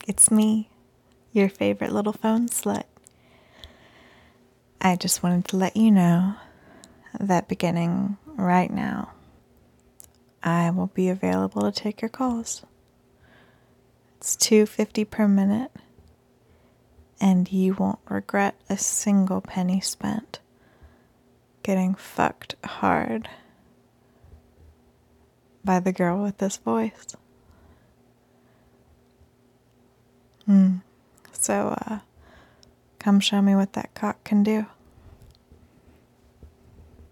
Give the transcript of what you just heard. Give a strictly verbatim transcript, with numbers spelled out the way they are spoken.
It's me, your favorite little phone slut. I just wanted to let you know that beginning right now, I will be available to take your calls. It's two dollars and fifty cents per minute, and you won't regret a single penny spent getting fucked hard by the girl with this voice. Hmm. So, uh, come show me what that cock can do.